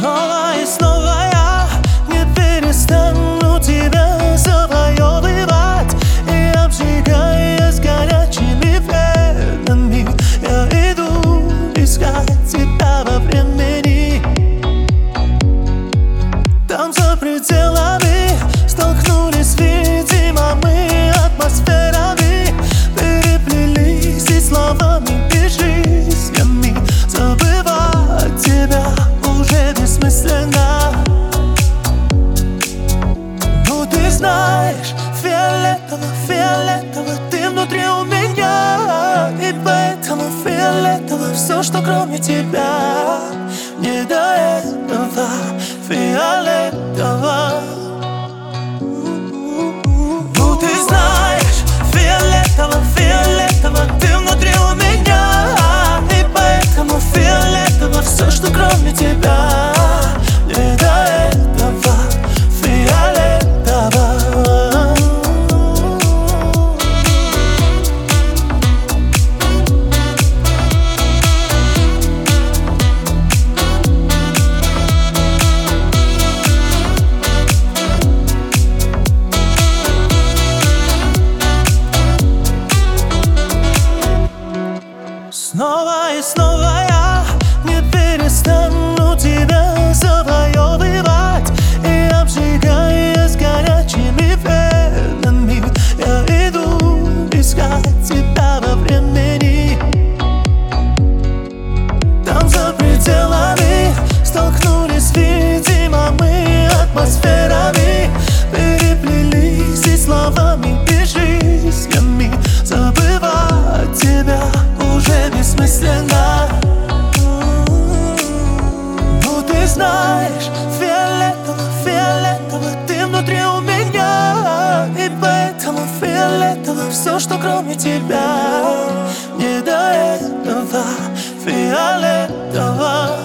Снова и снова я не перестану тебя завоевывать и обжигаясь горячими венами, я иду искать тебя во времени. Там за пределами столкнулись, видимо, мы атмосферами, переплелись и словами, и жизнями. Забывать тебя уже бессмысленно. Ну ты знаешь, фиолетово, фиолетово ты внутри у меня, и поэтому фиолетово все, что кроме тебя. Не до этого фиолетово. Ну ты знаешь, фиолетово, фиолетово ты внутри у меня, и поэтому фиолетово все, что кроме тебя. Не до этого фиолетово. Снова и снова я не перестану тебя завоевывать и обжигаясь горячими венами, я иду искать тебя во времени. Там за пределами столкнулись, видимо, мы атмосферами, переплелись и словами, и жизнями. Забывать тебя уже бессмысленно. Ну ты знаешь, фиолетово, фиолетово ты внутри у меня, и поэтому фиолетово все, что кроме тебя. Не до этого фиолетово.